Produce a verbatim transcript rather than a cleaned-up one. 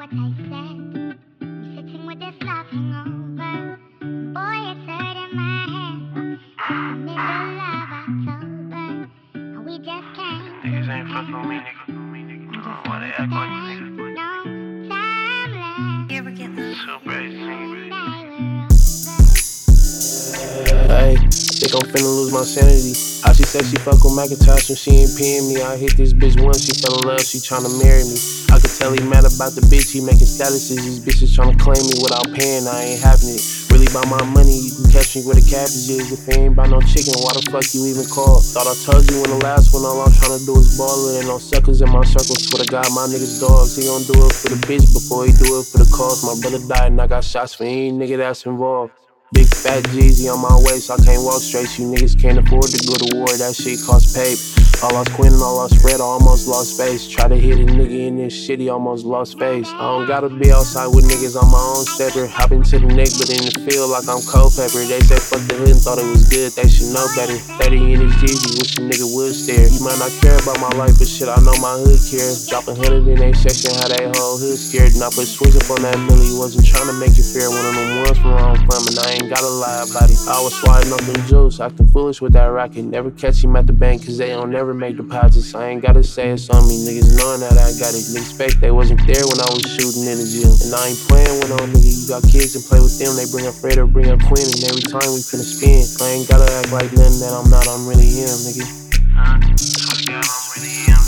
taste it. I'm sitting with this love hangover. Boy, it's hurting my head. It's the middle of October, and we just can't. Niggas ain't fucking with me, nigga. Uh, why they act like nigga? No time left. You ever get lost? Too crazy, nigga. Hey, think I'm finna lose my sanity. How she said she fuck with McIntosh when she ain't peeing me. I hit this bitch once, she fell in love, she tryna marry me. I could tell he mad about the bitch, he making statuses. These bitches tryna claim me without paying, I ain't having it. Really about my money, you can catch me where the cabbage is. If it ain't about no chicken, why the fuck you even call? Thought I told you in the last one, all I'm tryna do is ball it. Ain't no suckers in my circle, swear to God, my niggas dogs. He gon' do it for the bitch before he do it for the cause. My brother died and I got shots for any nigga that's involved. Big fat Jeezy on my waist, I can't walk straight. You niggas can't afford to go to war, that shit cost paper. I lost Quinn and I lost Fred, I almost lost face. Try to hit a nigga in this shit, he almost lost face. I don't gotta be outside with niggas on my own stepper. Hop into the neck, but in the field like I'm Culpepper. They said fuck the hood and thought it was good, they should know better. thirty in his Jeezy, wish the nigga would stare. You might not care about my life, but shit, I know my hood cares. Drop a hundred in they section, how they whole hood scared. And I put swings up on that millie, wasn't trying to make you fear. One of them ones from where I'm from, and I ain't gotta lie about it. I was sliding up them juice, acting foolish with that racket. Never catch him at the bank, cause they don't never make deposits. I ain't gotta say it's on me, niggas knowing that I got it. Niggas fake, they wasn't there when I was shooting in the gym. And I ain't playing with no nigga, you got kids and play with them. They bring up Fred or bring up Quinn, and every time we finna spin. I ain't gotta act like nothing that I'm not, I'm really him, nigga. Huh? Swear to God, I'm really him.